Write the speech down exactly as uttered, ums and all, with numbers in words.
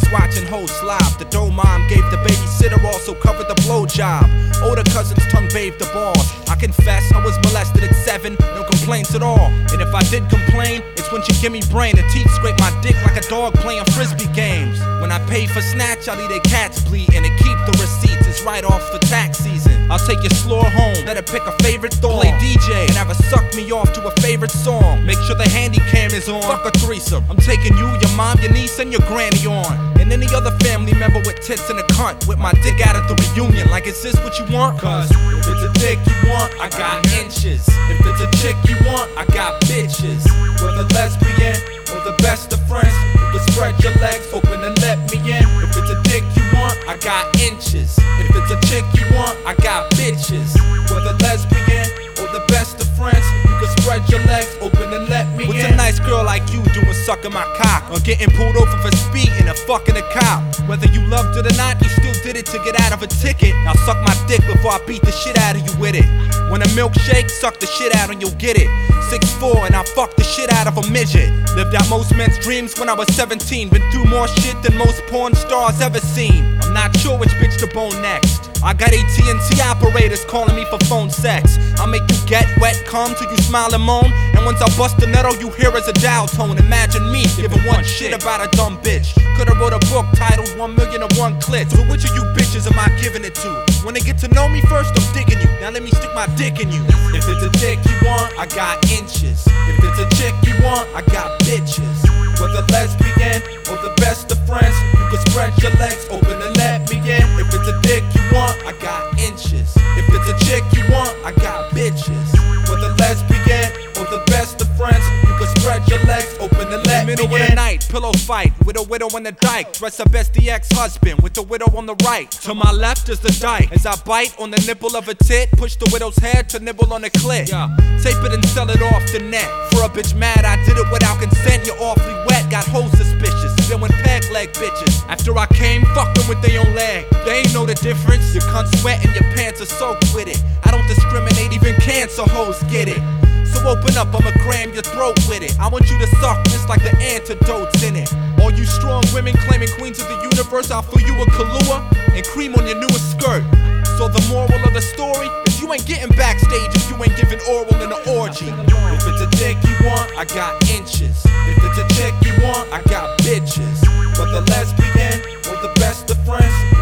watching hoes slob. The dough mom gave the babysitter, also covered the blowjob. Older cousins tongue bathed the balls. I confess I was molested at seven, no complaints at all. And if I did complain, it's when she give me brain. The teeth scrape my dick like a dog playing frisbee games. When I pay for snatch, I'll eat their cats bleeding and keep the receipts. It's right off for tax season. I'll take your slore home, let her pick a favorite thong. Play D J and have her suck me off to a favorite song. Make sure the handy cam is on. Fuck a threesome. I'm taking you, your mom, your niece, and your granny on. And any other family member with tits and a cunt with my dick out at the reunion. Like, is this what you want? Cause if it's a dick you want, I got inches. If it's a chick you want, I got bitches. Whether lesbian or the best of friends, you can spread your legs open and let me in. If it's a dick you want, I got inches. If it's a chick you want, I got bitches. Whether lesbian or the best of friends, you can spread your legs open and let me What's in. What's a nice girl like you doing sucking my cock? Or getting pulled over for speeding or fucking a cop? Whether you loved it or not, you still did it to get out of a ticket. Now suck my dick before I beat the shit out of you with it. When a milkshake, suck the shit out and you'll get it. six foot four and I fucked the shit out of a midget. Lived out most men's dreams when I was seventeen. Been through more shit than most porn stars ever seen. I'm not sure which bitch to bone next. I got A T and T operators calling me for phone sex. I'll make you get wet, come till you smile and moan. And once I bust the nut, all you hear is a dial tone. Imagine me giving one shit about a dumb bitch. Could've wrote a book titled One Million and One Clips. So which of you bitches am I giving it to? Wanna get to know me first? I'm digging you. Now let me stick my dick in you. If it's a dick you want, I got inches. If it's a chick you want, I got bitches. Whether lesbian or the best of friends, you can spread your legs open and let me in. If it's a dick you want, I got inches. If it's a chick you want, I got bitches. Whether lesbian or the best of friends, you can spread your legs open and let me in. Middle of the night, pillow fight with a widow on the dike. Dress up as the ex-husband with the widow on the right. To my left is the dyke. As I bite on the nipple of a tit, push the widow's head to nibble on the clit. Yeah. Tape it and sell it off the net. For a bitch mad, I did it without consent. You're awfully wet, got hoes suspicious. Doing peg leg bitches. After I came, fuck them with their own leg. They ain't know the difference. Your cunt sweat and your pants are soaked with it. I don't discriminate, even cancer hoes get it. So open up, I'ma cram your throat with it. I want you to suck just like the antidotes in it. All you strong women claiming queens of the universe, I'll fill you with Kahlua and cream on your newest skirt. So the moral of the story is you ain't getting backstage if you ain't giving oral in an orgy. If it's a dick you want, I got inches. If it's a chick you want, I got bitches. Whether lesbian or the best of friends,